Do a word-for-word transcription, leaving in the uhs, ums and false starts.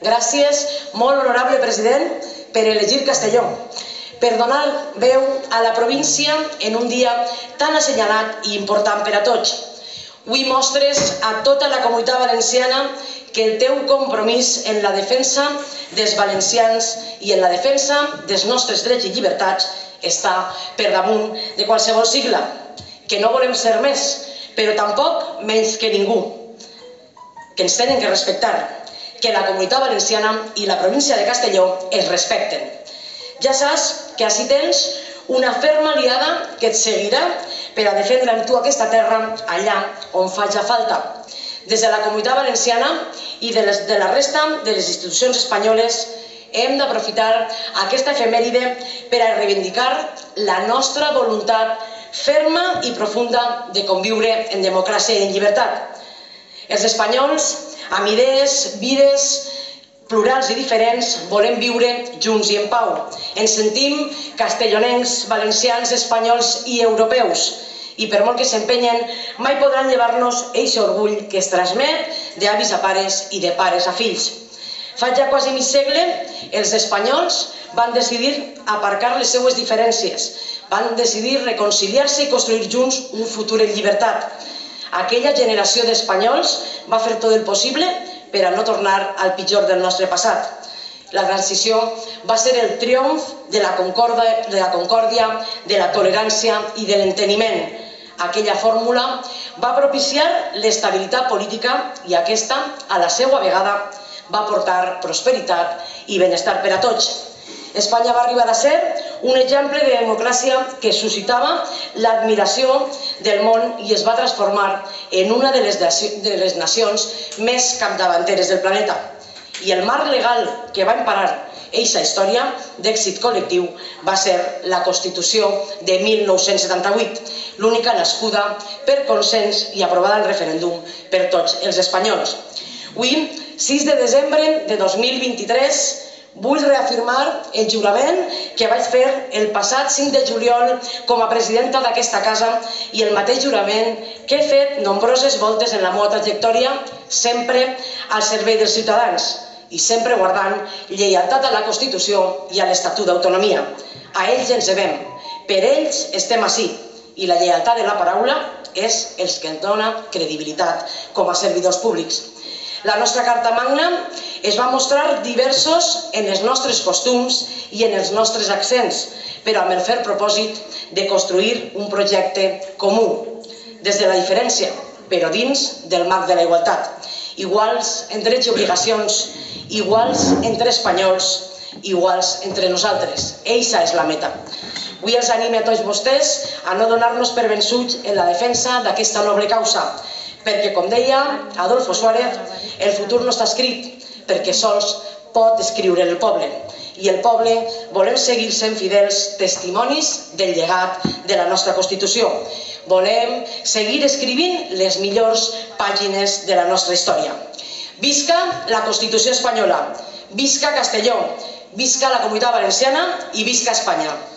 Gràcies, molt honorable president, per elegir Castelló, per donar veu a la província en un dia tan assenyalat i important per a tots. Avui mostres a tota la comunitat valenciana que el teu compromís en la defensa dels valencians i en la defensa dels nostres drets i llibertats està per damunt de qualsevol sigla, que no volem ser més, però tampoc menys que ningú, que ens tenen que respectar, que la comunitat valenciana i la província de Castelló es respecten. Ja saps que ací tens una ferma aliada que et seguirà per a defendre amb tu aquesta terra allà on faci falta. Des de la comunitat valenciana i de la resta de les institucions espanyoles hem d'aprofitar aquesta efemèride per a reivindicar la nostra voluntat ferma i profunda de conviure en democràcia i en llibertat. Els espanyols, amb idees, vides plurals i diferents, volem viure junts i en pau. Ens sentim castellonencs, valencians, espanyols i europeus. I per molt que s'empenyen, mai podran llevar-nos eixe orgull que es transmet d'avis a pares i de pares a fills. Fa ja quasi mig segle, els espanyols van decidir aparcar les seues diferències, van decidir reconciliar-se i construir junts un futur en llibertat. Aquella generació d'espanyols va fer tot el possible per a no tornar al pitjor del nostre passat. La transició va ser el triomf de la concòrdia, de la tolerància i de l'enteniment. Aquella fórmula va propiciar l'estabilitat política i aquesta, a la seva vegada, va portar prosperitat i benestar per a tots. Espanya va arribar a ser un exemple de democràcia que suscitava l'admiració del món i es va transformar en una de les nacions més capdavanteres del planeta. I el marc legal que va emparar eixa història d'èxit col·lectiu va ser la Constitució de mil nou-cents setanta-vuit, l'única nascuda per consens i aprovada al referèndum per tots els espanyols. Avui, sis de desembre de dos mil vint-i-tres, vull reafirmar el jurament que vaig fer el passat cinc de juliol com a presidenta d'aquesta casa i el mateix jurament que he fet nombroses voltes en la meva trajectòria, sempre al servei dels ciutadans i sempre guardant lleialtat a la Constitució i a l'Estatut d'Autonomia. A ells ens devem, per ells estem ací i la lleialtat de la paraula és el que ens dona credibilitat com a servidors públics. La nostra Carta Magna es va mostrar diversos en els nostres costums i en els nostres accents, però amb el fer propòsit de construir un projecte comú, des de la diferència, però dins del marc de la igualtat. Iguals en drets i obligacions, iguals entre espanyols, iguals entre nosaltres. Eixa és la meta. Avui els animo a tots vostès a no donar-nos per vençuts en la defensa d'aquesta noble causa, perquè, com deia Adolfo Suárez, el futur no està escrit, perquè sols pot escriure el poble. I el poble volem seguir sent fidels testimonis del llegat de la nostra Constitució. Volem seguir escrivint les millors pàgines de la nostra història. Visca la Constitució espanyola, visca Castelló, visca la Comunitat Valenciana i visca Espanya.